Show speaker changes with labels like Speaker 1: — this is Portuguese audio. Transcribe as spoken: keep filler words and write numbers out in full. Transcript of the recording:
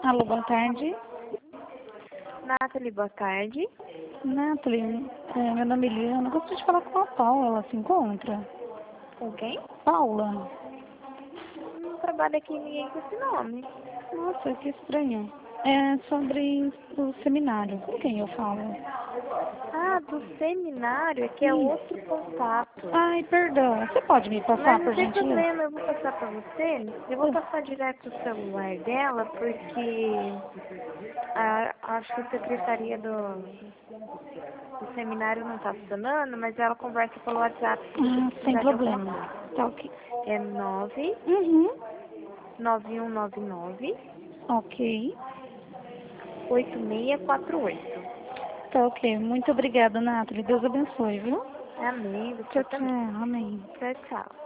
Speaker 1: Alô, boa tarde.
Speaker 2: Nathalie, boa tarde.
Speaker 1: Nathalie, é, meu nome é Eliana. Gostaria de falar com a Paula. Ela se encontra?
Speaker 2: Com quem?
Speaker 1: Paula.
Speaker 2: Não trabalha aqui ninguém com esse nome.
Speaker 1: Nossa, que estranho. É sobre o seminário. Com quem eu falo?
Speaker 2: Ah, do seminário, é que é
Speaker 1: Sim.
Speaker 2: outro contato.
Speaker 1: Ai, perdão. Você pode me passar,
Speaker 2: Mas não
Speaker 1: por
Speaker 2: tem
Speaker 1: gentileza?
Speaker 2: problema, eu vou passar pra você. Eu vou passar direto o celular dela, porque a, acho que a secretaria do, do seminário não tá funcionando, mas ela conversa pelo WhatsApp se você
Speaker 1: Ah, sem
Speaker 2: precisar de alguma
Speaker 1: problema.
Speaker 2: coisa.
Speaker 1: Tá ok.
Speaker 2: É nove
Speaker 1: Uhum.
Speaker 2: nove um nove nove
Speaker 1: Ok.
Speaker 2: oito seis quatro oito.
Speaker 1: Tá ok. Muito obrigada, Nathalie. Deus abençoe, viu?
Speaker 2: Amém,
Speaker 1: Tchau,
Speaker 2: você
Speaker 1: tchau.
Speaker 2: também.
Speaker 1: Amém.
Speaker 2: Tchau, tchau.